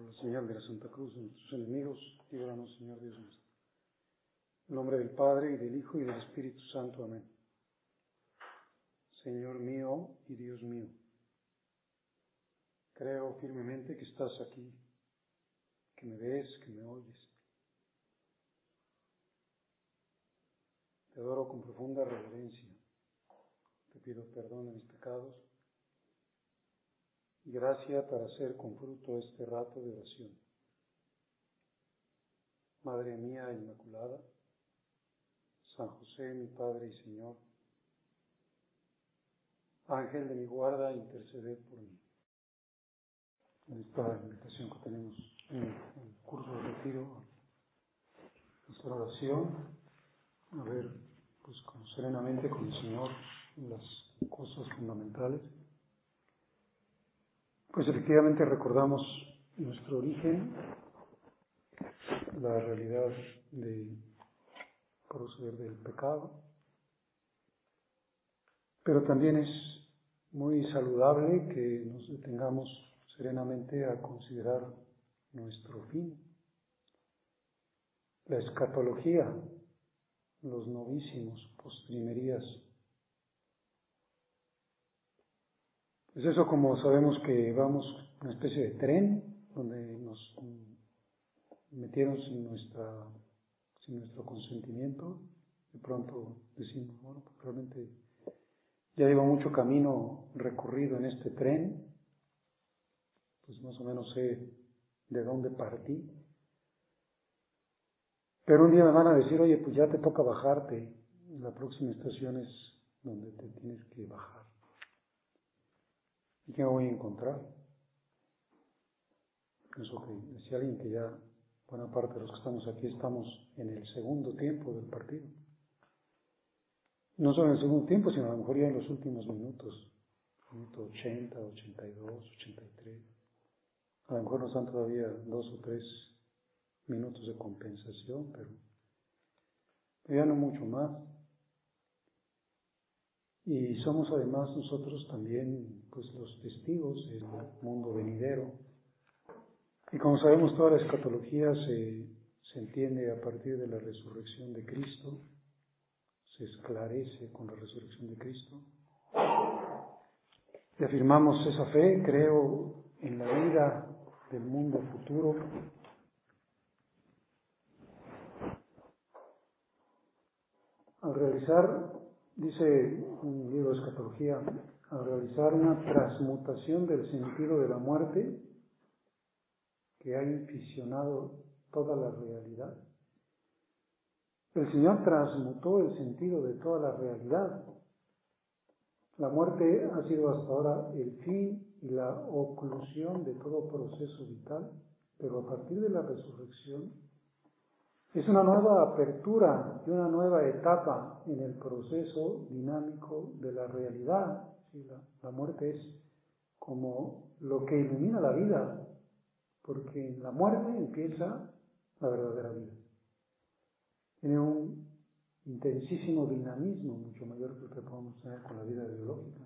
la señal de la Santa Cruz de nuestros enemigos, líbranos, Señor Dios nuestro. En nombre del Padre, y del Hijo, y del Espíritu Santo. Amén. Señor mío y Dios mío, creo firmemente que estás aquí, que me ves, que me oyes. Te adoro con profunda reverencia. Te pido perdón de mis pecados y gracia para hacer con fruto este rato de oración. Madre mía Inmaculada, San José, mi Padre y Señor, Ángel de mi guarda, interceded por mí. En esta invitación que tenemos en el curso de retiro, nuestra oración, a ver, pues como serenamente con el Señor las cosas fundamentales. Pues efectivamente recordamos nuestro origen, la realidad de proceder del pecado, pero también es muy saludable que nos detengamos serenamente a considerar nuestro fin, la escatología, los novísimos, postrimerías. Es eso, como sabemos que vamos una especie de tren donde nos metieron sin nuestro consentimiento. De pronto decimos, bueno, pues realmente ya llevo mucho camino recorrido en este tren, pues más o menos sé de dónde partí. Pero un día me van a decir, oye, pues ya te toca bajarte, la próxima estación es donde te tienes que bajar. ¿Y qué me voy a encontrar? Eso que decía alguien, que ya buena parte de los que estamos aquí estamos en el segundo tiempo del partido. No solo en el segundo tiempo, sino a lo mejor ya en los últimos minutos, minuto 80, 82, 83. A lo mejor nos dan todavía 2 o 3 minutos de compensación, pero ya no mucho más. Y somos además nosotros también pues los testigos del mundo venidero. Y como sabemos, toda la escatología se entiende a partir de la resurrección de Cristo, se esclarece con la resurrección de Cristo. Y afirmamos esa fe, creo en la vida del mundo futuro. Al realizar, dice un libro de escatología, al realizar una transmutación del sentido de la muerte que ha inficionado toda la realidad, el Señor transmutó el sentido de toda la realidad. La muerte ha sido hasta ahora el fin y la oclusión de todo proceso vital, pero a partir de la resurrección es una nueva apertura y una nueva etapa en el proceso dinámico de la realidad. Sí, la muerte es como lo que ilumina la vida, porque en la muerte empieza la verdadera vida. Tiene un intensísimo dinamismo, mucho mayor que el que podemos tener con la vida biológica.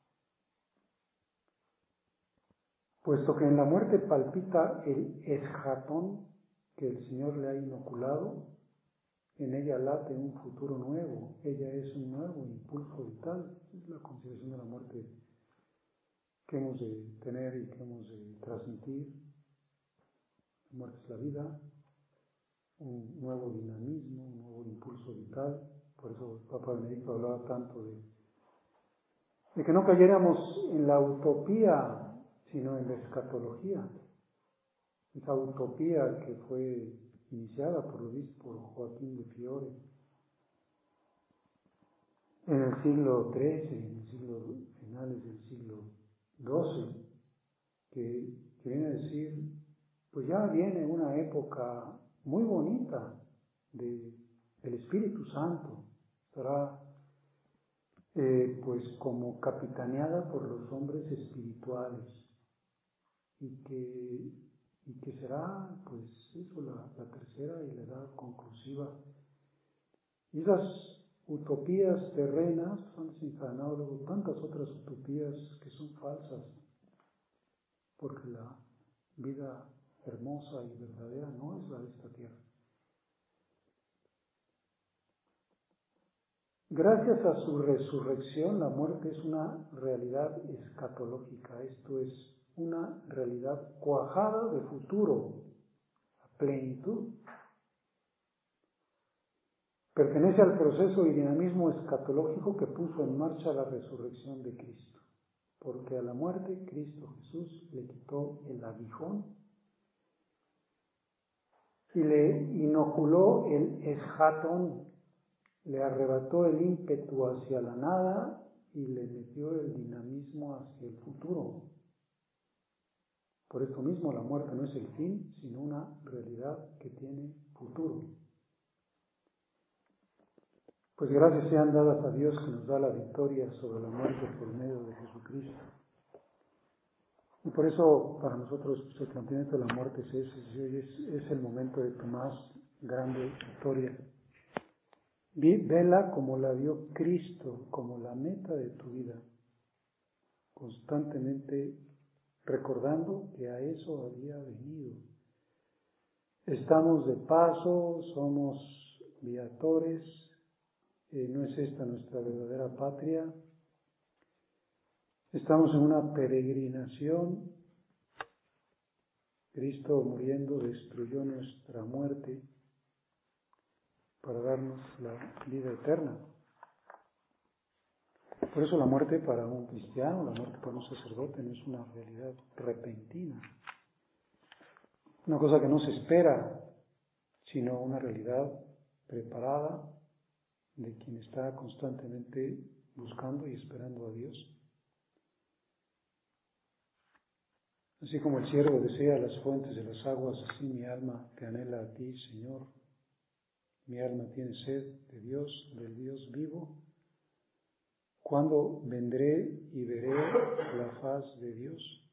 Puesto que en la muerte palpita el eschatón que el Señor le ha inoculado, en ella late un futuro nuevo, ella es un nuevo impulso vital. Es la consideración de la muerte que hemos de tener y que hemos de transmitir. La muerte es la vida, un nuevo dinamismo, un nuevo impulso vital. Por eso el Papa Benedicto hablaba tanto de que no cayéramos en la utopía, sino en la escatología. Esa utopía que fue iniciada por el obispo Joaquín de Fiore en el siglo XIII, finales del siglo XII, que viene a decir, pues ya viene una época muy bonita del Espíritu Santo, estará pues como capitaneada por los hombres espirituales, y que será pues eso, la tercera y la edad conclusiva. Y esas utopías terrenas han desencadenado luego tantas otras utopías que son falsas, porque la vida hermosa y verdadera no es la de esta tierra. Gracias a su resurrección, la muerte es una realidad escatológica, esto es una realidad cuajada de futuro, a plenitud. Pertenece al proceso y dinamismo escatológico que puso en marcha la resurrección de Cristo, porque a la muerte Cristo Jesús le quitó el aguijón y le inoculó el esjatón, le arrebató el ímpetu hacia la nada y le metió el dinamismo hacia el futuro. Por esto mismo la muerte no es el fin, sino una realidad que tiene futuro. Pues gracias sean dadas a Dios que nos da la victoria sobre la muerte por medio de Jesucristo. Y por eso para nosotros el planteamiento de la muerte es ese, es el momento de tu más grande victoria. Vela como la vio Cristo, como la meta de tu vida, constantemente recordando que a eso había venido. Estamos de paso, somos viatores, no es esta nuestra verdadera patria. Estamos en una peregrinación. Cristo muriendo destruyó nuestra muerte para darnos la vida eterna. Por eso la muerte para un cristiano, la muerte para un sacerdote no es una realidad repentina, una cosa que no se espera, sino una realidad preparada de quien está constantemente buscando y esperando a Dios. Así como el siervo desea las fuentes de las aguas, así mi alma te anhela a ti, Señor. Mi alma tiene sed de Dios, del Dios vivo. ¿Cuándo vendré y veré la faz de Dios?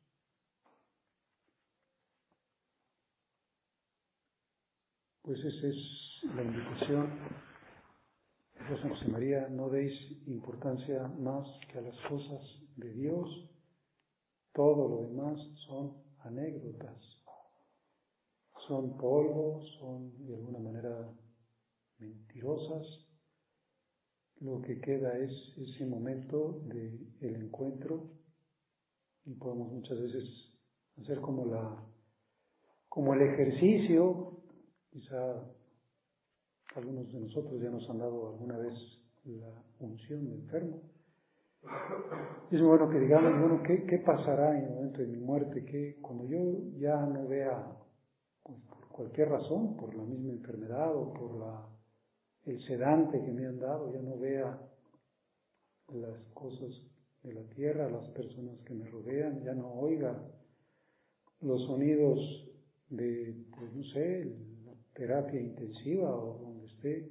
Pues esa es la invitación. San José María, no deis importancia más que a las cosas de Dios. Todo lo demás son anécdotas. Son polvo, son de alguna manera mentirosas. Lo que queda es ese momento del encuentro y podemos muchas veces hacer como el ejercicio. Quizá algunos de nosotros ya nos han dado alguna vez la unción de enfermo. Es bueno que digamos, bueno, ¿qué pasará en el momento de mi muerte? Que cuando yo ya no vea, pues, por cualquier razón, por la misma enfermedad o por el sedante que me han dado, ya no vea las cosas de la tierra, las personas que me rodean, ya no oiga los sonidos de, pues no sé, la terapia intensiva o donde esté.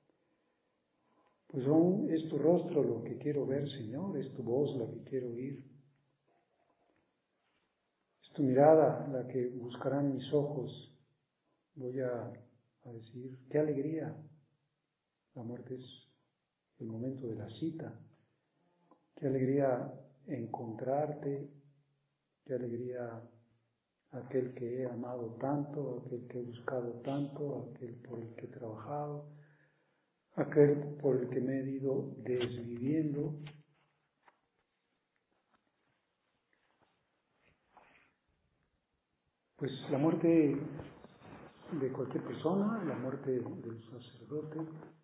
Pues es tu rostro lo que quiero ver, Señor, es tu voz la que quiero oír. Es tu mirada la que buscarán mis ojos. Voy a decir, qué alegría. La muerte es el momento de la cita. Qué alegría encontrarte, qué alegría aquel que he amado tanto, aquel que he buscado tanto, aquel por el que he trabajado, aquel por el que me he ido desviviendo. Pues la muerte de cualquier persona, la muerte del sacerdote,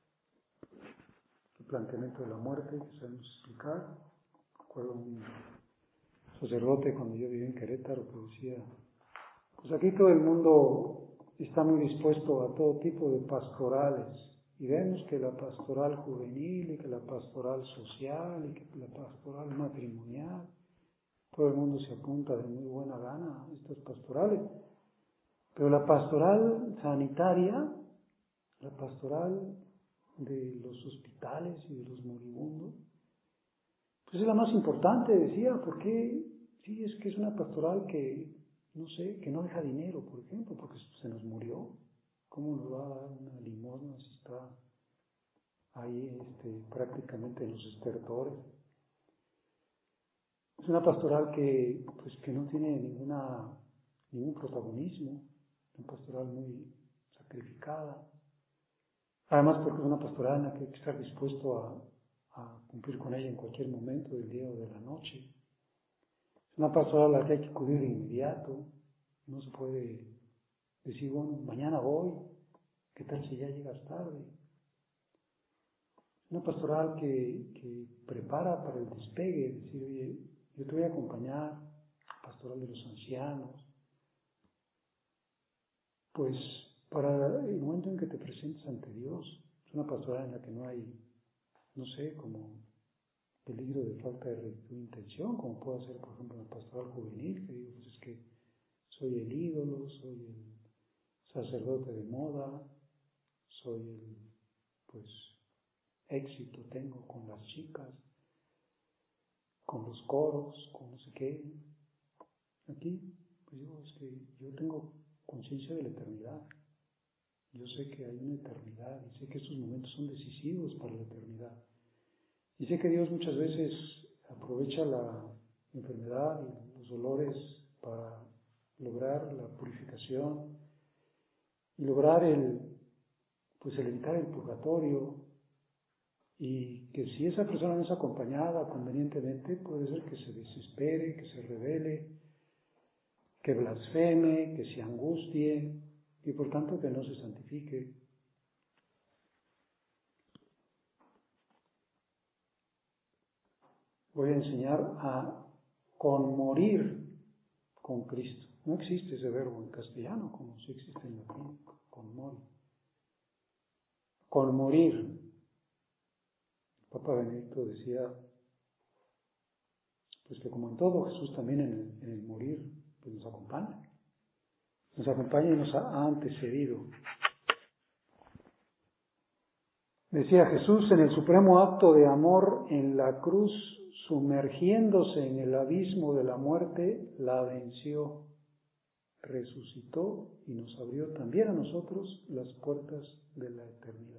el planteamiento de la muerte que sabemos explicar. Recuerdo un sacerdote cuando yo vivía en Querétaro que decía, pues aquí todo el mundo está muy dispuesto a todo tipo de pastorales y vemos que la pastoral juvenil y que la pastoral social y que la pastoral matrimonial, todo el mundo se apunta de muy buena gana a estas pastorales, pero la pastoral sanitaria, la pastoral de los hospitales y de los moribundos, pues es la más importante, decía, porque sí, es que es una pastoral que, no sé, que no deja dinero, por ejemplo, porque se nos murió. ¿Cómo nos va a dar una limosna si está ahí prácticamente en los estertores? Es una pastoral que no tiene ningún protagonismo, una pastoral muy sacrificada. Además, porque es una pastoral en la que hay que estar dispuesto a cumplir con ella en cualquier momento del día o de la noche. Es una pastoral a la que hay que acudir de inmediato. No se puede decir, bueno, mañana voy, ¿qué tal si ya llegas tarde? Es una pastoral que prepara para el despegue, decir, oye, yo te voy a acompañar, pastoral de los ancianos, pues para el momento en que te presentes ante Dios. Es una pastoral en la que no hay, no sé, como peligro de falta de intención, como puede ser, por ejemplo, una pastoral juvenil, que digo, pues es que soy el ídolo, soy el sacerdote de moda, soy el, pues, éxito tengo con las chicas, con los coros, con no sé qué. Aquí, pues digo, es que yo tengo conciencia de la eternidad. Yo sé que hay una eternidad y sé que estos momentos son decisivos para la eternidad. Y sé que Dios muchas veces aprovecha la enfermedad y los dolores para lograr la purificación y lograr el evitar el purgatorio. Y que si esa persona no es acompañada convenientemente, puede ser que se desespere, que se rebele, que blasfeme, que se angustie y por tanto que no se santifique. Voy a enseñar a conmorir con Cristo. No existe ese verbo en castellano como sí existe en latín, conmorir. Conmorir. El Papa Benedicto decía pues que como en todo, Jesús también en el morir pues nos acompaña. Nos acompaña y nos ha antecedido. Decía Jesús, en el supremo acto de amor en la cruz, sumergiéndose en el abismo de la muerte, la venció, resucitó y nos abrió también a nosotros las puertas de la eternidad.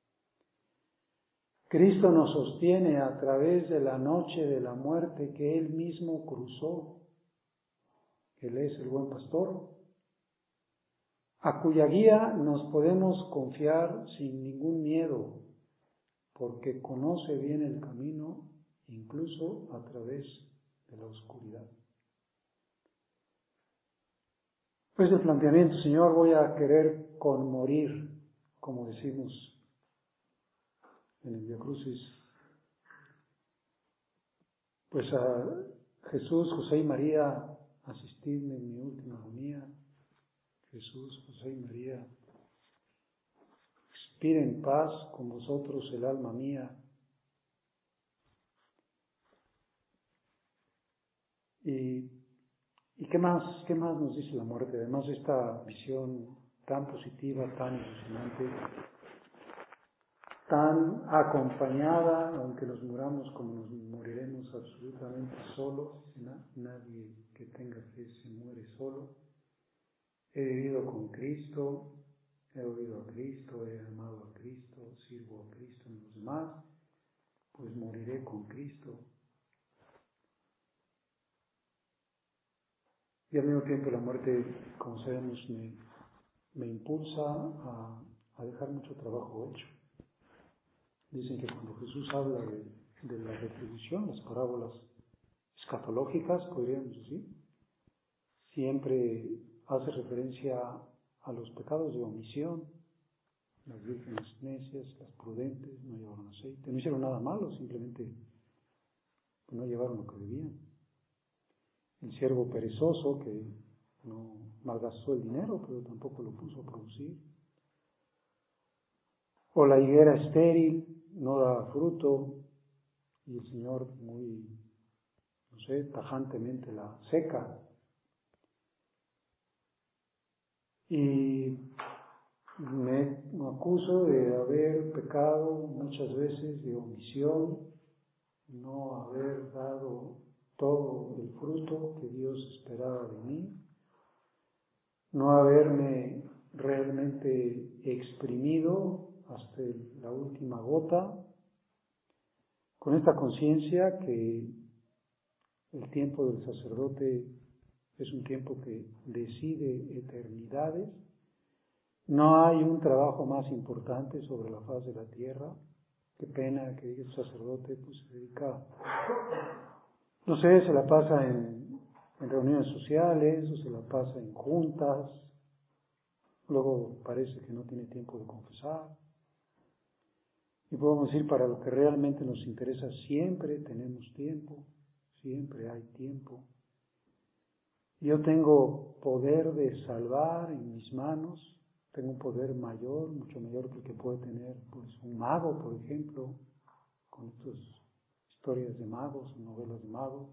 Cristo nos sostiene a través de la noche de la muerte que Él mismo cruzó. Él es el buen pastor, a cuya guía nos podemos confiar sin ningún miedo, porque conoce bien el camino, incluso a través de la oscuridad. Pues el planteamiento, Señor, voy a querer conmorir, como decimos en el Vía Crucis, pues a Jesús, José y María, asistidme en mi última agonía. Jesús, José y María, expire en paz con vosotros el alma mía. ¿Y qué más nos dice la muerte? Además de esta visión tan positiva, tan ilusionante, tan acompañada, aunque nos muramos como nos moriremos absolutamente solos, nadie que tenga fe se muere solo. He vivido con Cristo, he oído a Cristo, he amado a Cristo, sirvo a Cristo en los demás, pues moriré con Cristo. Y al mismo tiempo la muerte, como sabemos, me impulsa a dejar mucho trabajo hecho. Dicen que cuando Jesús habla de la retribución, las parábolas escatológicas, podríamos decir, siempre hace referencia a los pecados de omisión. Las vírgenes necias, las prudentes, no llevaron aceite, no hicieron nada malo, simplemente no llevaron lo que debían. El siervo perezoso que no malgastó el dinero, pero tampoco lo puso a producir. O la higuera estéril, no da fruto, y el Señor muy, no sé, tajantemente la seca. Y me acuso de haber pecado muchas veces de omisión, no haber dado todo el fruto que Dios esperaba de mí, no haberme realmente exprimido hasta la última gota, con esta conciencia que el tiempo del sacerdote es un tiempo que decide eternidades. No hay un trabajo más importante sobre la faz de la tierra. Qué pena que el sacerdote pues se dedica, no sé, se la pasa en reuniones sociales o se la pasa en juntas. Luego parece que no tiene tiempo de confesar. Y podemos decir, para lo que realmente nos interesa, siempre tenemos tiempo, siempre hay tiempo. Yo tengo poder de salvar en mis manos, tengo un poder mayor, mucho mayor que el que puede tener pues, un mago, por ejemplo, con estas historias de magos, novelas de magos.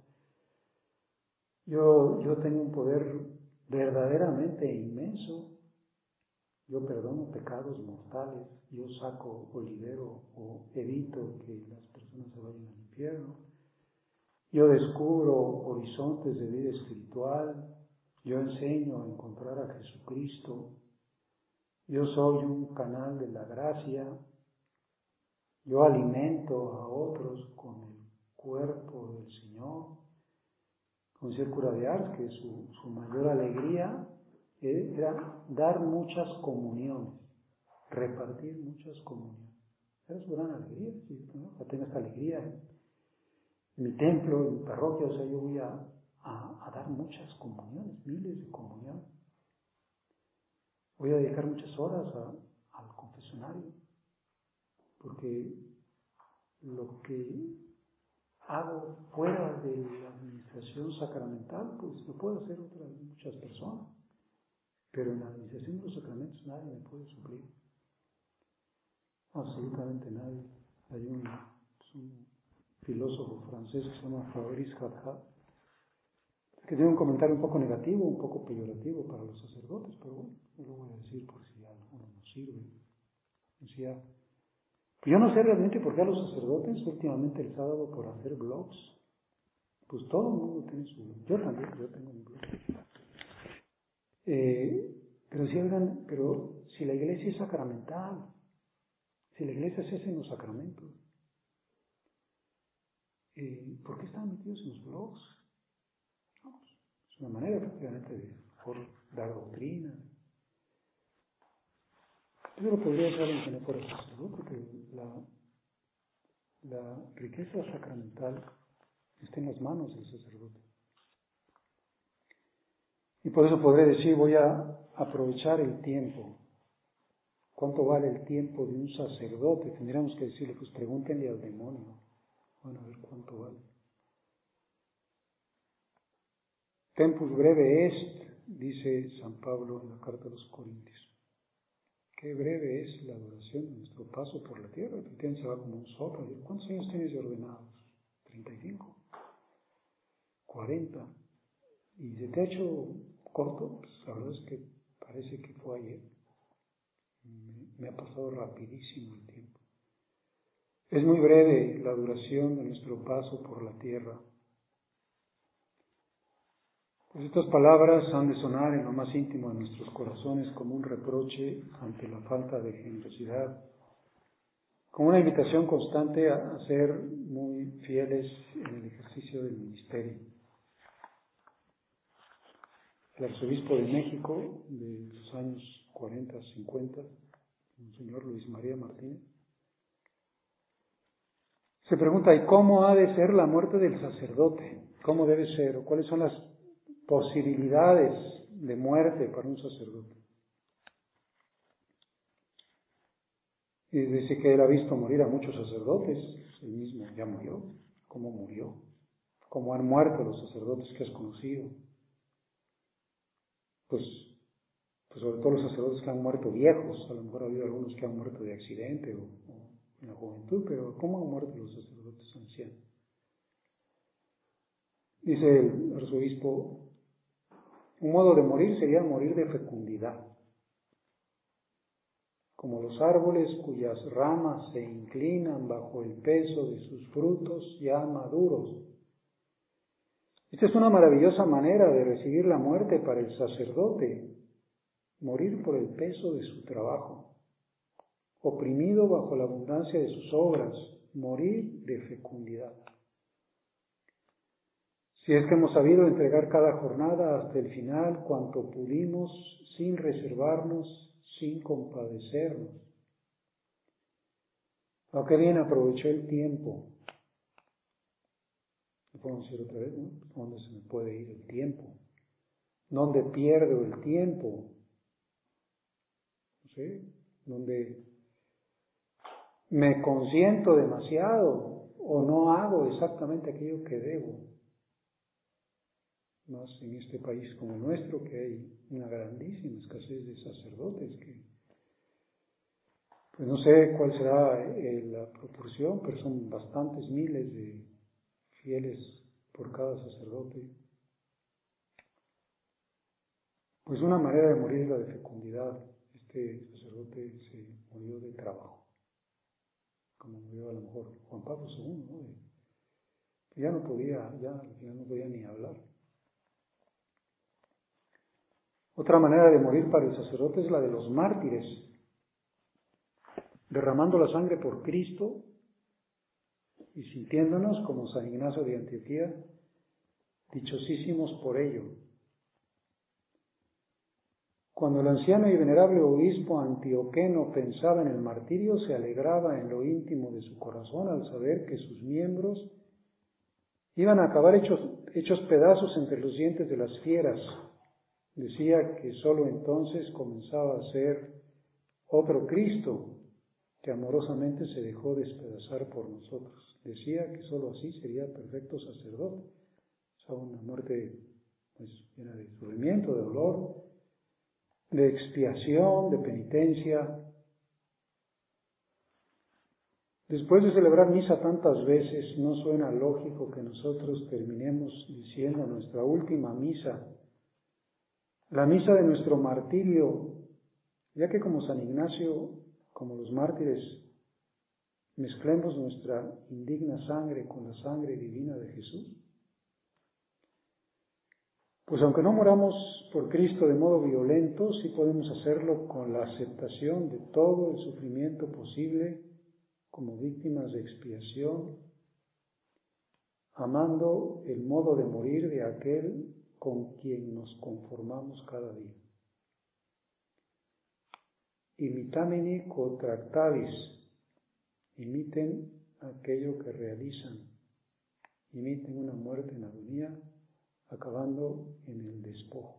Yo tengo un poder verdaderamente inmenso. Yo perdono pecados mortales, yo saco o libero o evito que las personas se vayan al infierno. Yo descubro horizontes de vida espiritual, yo enseño a encontrar a Jesucristo, yo soy un canal de la gracia, yo alimento a otros con el cuerpo del Señor. Como decía el cura de Ars, que su mayor alegría era dar muchas comuniones, repartir muchas comuniones. Era su gran alegría, ¿sí? ¿No? Ya tengo esta alegría en mi templo, en mi parroquia, o sea, yo voy a dar muchas comuniones, miles de comuniones. Voy a dedicar muchas horas al confesionario, porque lo que hago fuera de la administración sacramental, pues lo pueden hacer muchas personas. Pero en la administración de los sacramentos nadie me puede suplir. Absolutamente nadie. Hay un filósofo francés que se llama Fabrice Hadhad, que tiene un comentario un poco negativo, un poco peyorativo para los sacerdotes, pero bueno, yo lo voy a decir por si a alguno nos sirve. Decía, yo no sé realmente por qué a los sacerdotes últimamente les ha dado por hacer blogs. Pues todo el mundo tiene su blog. Yo también, yo tengo un blog. Pero si la iglesia es sacramental, si la iglesia se hace en los sacramentos, ¿por qué están metidos en los blogs? No, es una manera prácticamente de dar doctrina. Yo lo podría hacer alguien que no fuera sacerdote, porque la riqueza sacramental está en las manos del sacerdote. Y por eso podré decir, voy a aprovechar el tiempo. ¿Cuánto vale el tiempo de un sacerdote? Tendríamos que decirle, pues pregúntenle al demonio. Bueno, a ver cuánto vale. Tempus breve est, dice San Pablo en la carta a los Corintios. Qué breve es la duración de nuestro paso por la tierra. El tiempo se va como un soplo. ¿Cuántos años tienes de ordenados? 35, 40. Y se te ha hecho corto, pues la verdad es que parece que fue ayer. Me ha pasado rapidísimo el tiempo. Es muy breve la duración de nuestro paso por la tierra. Pues estas palabras han de sonar en lo más íntimo de nuestros corazones como un reproche ante la falta de generosidad, como una invitación constante a ser muy fieles en el ejercicio del ministerio. El arzobispo de México de los años 40, 50, Monseñor Luis María Martínez, se pregunta, ¿y cómo ha de ser la muerte del sacerdote? ¿Cómo debe ser? ¿O cuáles son las posibilidades de muerte para un sacerdote? Y dice que él ha visto morir a muchos sacerdotes, él mismo ya murió. ¿Cómo murió? ¿Cómo han muerto los sacerdotes que has conocido? Pues sobre todo los sacerdotes que han muerto viejos, a lo mejor ha habido algunos que han muerto de accidente o en la juventud, pero ¿cómo han muerto los sacerdotes ancianos? Dice el arzobispo, un modo de morir sería morir de fecundidad, como los árboles cuyas ramas se inclinan bajo el peso de sus frutos ya maduros. Esta es una maravillosa manera de recibir la muerte para el sacerdote, morir por el peso de su trabajo, oprimido bajo la abundancia de sus obras, morir de fecundidad. Si es que hemos sabido entregar cada jornada hasta el final cuanto pudimos, sin reservarnos, sin compadecernos. ¿A qué bien aprovechó el tiempo? Lo podemos decir otra vez, ¿no? ¿Dónde se me puede ir el tiempo? ¿Dónde pierdo el tiempo? ¿Sí? ¿Dónde me consiento demasiado o no hago exactamente aquello que debo? Más en este país como el nuestro, que hay una grandísima escasez de sacerdotes, que pues no sé cuál será la proporción, pero son bastantes miles de fieles por cada sacerdote. Pues una manera de morir es la de fecundidad. Este sacerdote se murió de trabajo, como murió a lo mejor Juan Pablo II, ¿no? Ya no podía, ya al final no podía ni hablar. Otra manera de morir para el sacerdote es la de los mártires, derramando la sangre por Cristo y sintiéndonos, como San Ignacio de Antioquía, dichosísimos por ello. Cuando el anciano y venerable obispo antioqueno pensaba en el martirio, se alegraba en lo íntimo de su corazón al saber que sus miembros iban a acabar hechos pedazos entre los dientes de las fieras. Decía que sólo entonces comenzaba a ser otro Cristo que amorosamente se dejó despedazar por nosotros. Decía que sólo así sería perfecto sacerdote. O sea, una muerte pues, llena de sufrimiento, de dolor, de expiación, de penitencia. Después de celebrar misa tantas veces, ¿no suena lógico que nosotros terminemos diciendo nuestra última misa, la misa de nuestro martirio, ya que como San Ignacio, como los mártires, mezclemos nuestra indigna sangre con la sangre divina de Jesús? Pues aunque no moramos por Cristo de modo violento, sí podemos hacerlo con la aceptación de todo el sufrimiento posible como víctimas de expiación, amando el modo de morir de aquel con quien nos conformamos cada día. Imitamini quo tractavis, imiten aquello que realizan, imiten una muerte en agonía, acabando en el despojo.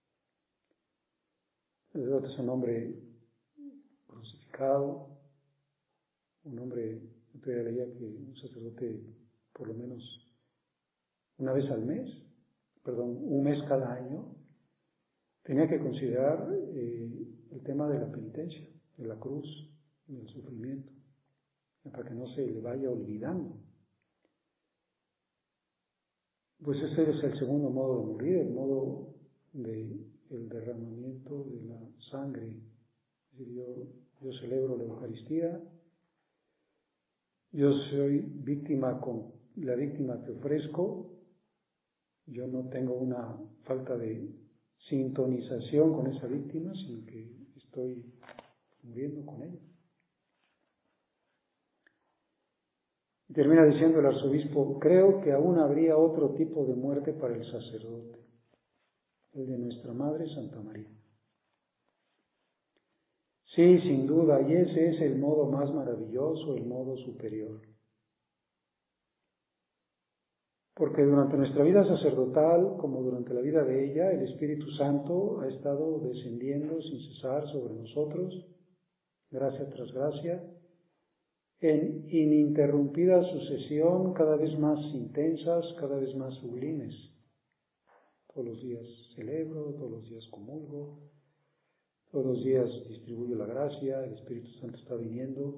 El sacerdote es un hombre crucificado, un hombre, yo leía que un sacerdote por lo menos una vez al mes, un mes cada año, tenía que considerar el tema de la penitencia, de la cruz, del sufrimiento, para que no se le vaya olvidando. Pues ese es el segundo modo de morir, el modo del derramamiento de la sangre. Es decir, yo celebro la Eucaristía, yo soy víctima con la víctima que ofrezco, yo no tengo una falta de sintonización con esa víctima, sino que estoy muriendo con ella. Y termina diciendo el arzobispo, creo que aún habría otro tipo de muerte para el sacerdote, el de nuestra Madre Santa María. Sí, sin duda, y ese es el modo más maravilloso, el modo superior. Porque durante nuestra vida sacerdotal, como durante la vida de ella, el Espíritu Santo ha estado descendiendo sin cesar sobre nosotros, gracia tras gracia, en ininterrumpida sucesión, cada vez más intensas, cada vez más sublimes. Todos los días celebro, todos los días comulgo, todos los días distribuyo la gracia, el Espíritu Santo está viniendo.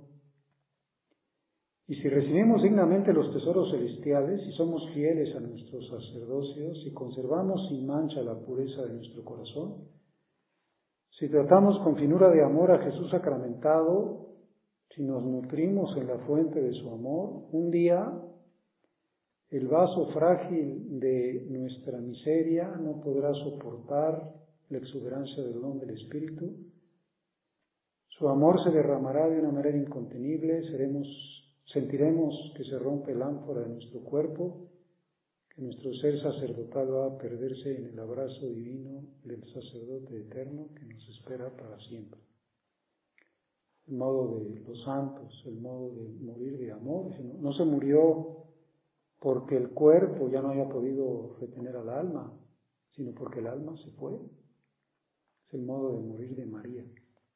Y si recibimos dignamente los tesoros celestiales y somos fieles a nuestros sacerdocios y conservamos sin mancha la pureza de nuestro corazón, si tratamos con finura de amor a Jesús sacramentado, si nos nutrimos en la fuente de su amor, un día el vaso frágil de nuestra miseria no podrá soportar la exuberancia del don del Espíritu. Su amor se derramará de una manera incontenible, sentiremos que se rompe el ánfora de nuestro cuerpo, que nuestro ser sacerdotal va a perderse en el abrazo divino del sacerdote eterno que nos espera para siempre. El modo de los santos, el modo de morir de amor, no se murió porque el cuerpo ya no haya podido retener al alma, sino porque el alma se fue. Es el modo de morir de María.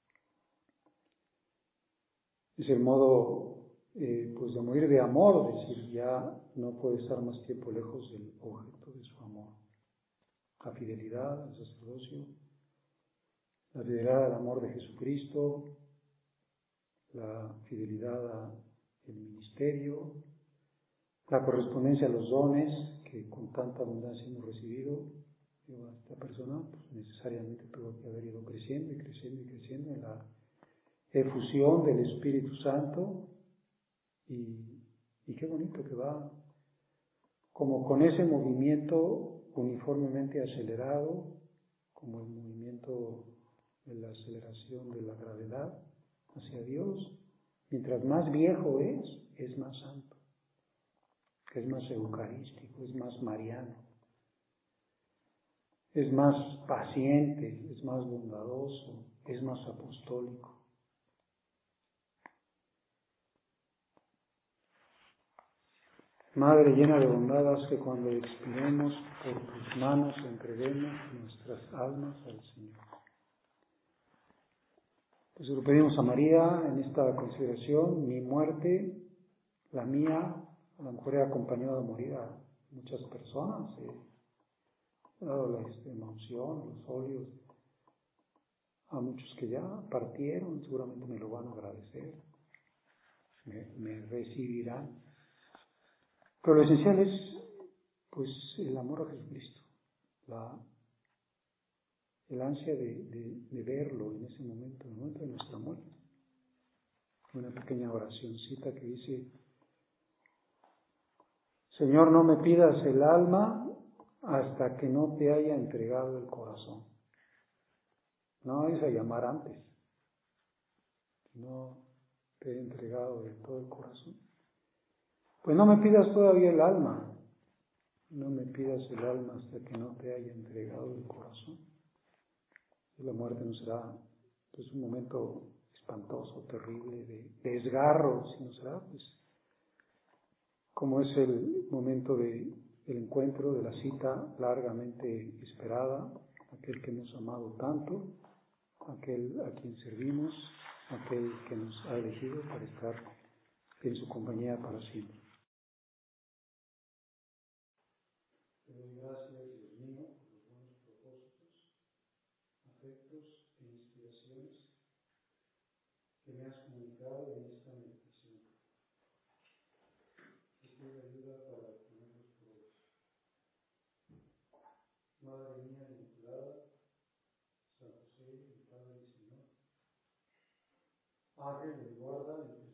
Es el modo pues de morir de amor, es decir, ya no puede estar más tiempo lejos del objeto de su amor. La fidelidad al sacerdocio, la fidelidad al amor de Jesucristo, la fidelidad al ministerio, la correspondencia a los dones que con tanta abundancia hemos recibido. Esta persona pues, necesariamente tuvo que haber ido creciendo y creciendo y creciendo en la efusión del Espíritu Santo y qué bonito que va como con ese movimiento uniformemente acelerado, como el movimiento de la aceleración de la gravedad hacia Dios. Mientras más viejo es más santo, es más eucarístico, es más mariano, es más paciente, es más bondadoso, es más apostólico. Madre llena de bondad, haz que cuando expiremos por tus manos entreguemos nuestras almas al Señor. Pues lo pedimos a María en esta consideración, mi muerte, la mía, a lo mejor he acompañado a morir a muchas personas, he dado la emoción, los óleos, a muchos que ya partieron, seguramente me lo van a agradecer, me recibirán. Pero lo esencial es, pues, el amor a Jesucristo, el ansia de verlo en ese momento, en el momento de nuestra muerte. Una pequeña oracioncita que dice, Señor, no me pidas el alma hasta que no te haya entregado el corazón. No vayas a llamar antes, no te he entregado de todo el corazón. Pues no me pidas todavía el alma, no me pidas el alma hasta que no te haya entregado el corazón. La muerte no será pues, un momento espantoso, terrible, de desgarro, sino será pues como es el momento del encuentro, de la cita largamente esperada, aquel que hemos amado tanto, aquel a quien servimos, aquel que nos ha elegido para estar en su compañía para siempre. Te doy gracias, Dios mío, por los buenos propósitos, afectos e inspiraciones que me has comunicado en esta meditación. Te pido ayuda para ponerlos por obra. Madre mía Inmaculada, San José, mi Padre y Señor, Ángel me guarda